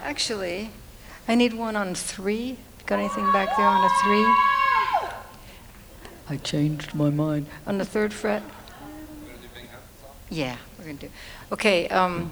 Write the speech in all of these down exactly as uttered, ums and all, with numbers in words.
Actually, I need one on three. Got anything back there on a three? I changed my mind. On the third fret? Yeah, we're going to do. Okay, um,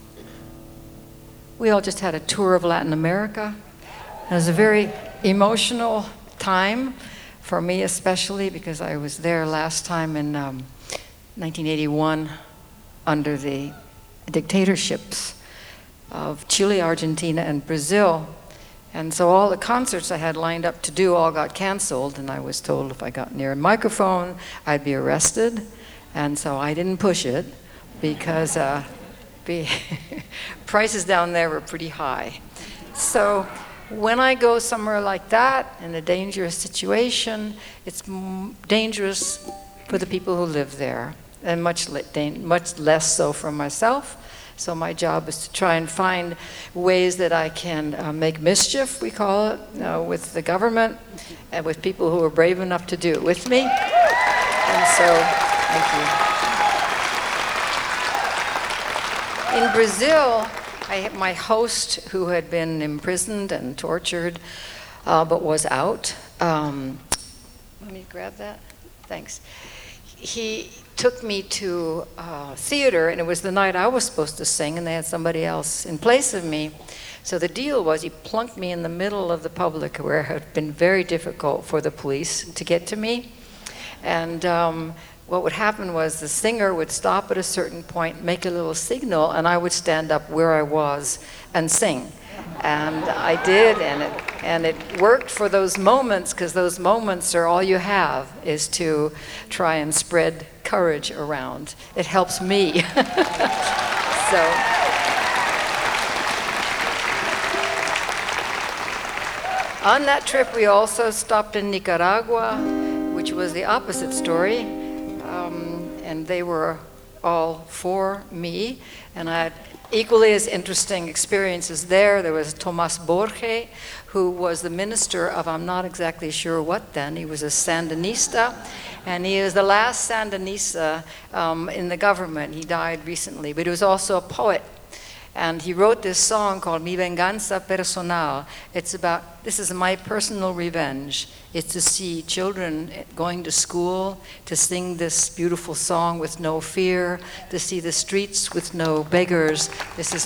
we all just had a tour of Latin America. It was a very emotional time for me, especially because I was there last time in um, nineteen eighty-one under the dictatorships of Chile, Argentina, and Brazil. And so all the concerts I had lined up to do all got canceled, and I was told if I got near a microphone, I'd be arrested. And so I didn't push it because uh, be prices down there were pretty high. So when I go somewhere like that, in a dangerous situation, it's m dangerous for the people who live there, and much, le much less so for myself. So my job is to try and find ways that I can uh, make mischief, we call it, uh, with the government and with people who are brave enough to do it with me. And so, thank you. In Brazil, I, my host, who had been imprisoned and tortured, uh, but was out, um, let me grab that, thanks. He took me to uh, theater, and it was the night I was supposed to sing, and they had somebody else in place of me. So the deal was he plunked me in the middle of the public, where it had been very difficult for the police to get to me. And um, what would happen was the singer would stop at a certain point, make a little signal, and I would stand up where I was and sing. And I did, and it, and it worked for those moments, because those moments are all you have, is to try and spread courage around. It helps me. So, on that trip, we also stopped in Nicaragua, which was the opposite story, um, and they were all for me, and I had equally as interesting experiences there. There was Tomas Borge, who was the minister of, I'm not exactly sure what then, he was a Sandinista, and he is the last Sandinista um, in the government. He died recently, but he was also a poet. And he wrote this song called Mi Venganza Personal. It's about, this is my personal revenge. It's to see children going to school, to sing this beautiful song with no fear, to see the streets with no beggars. This is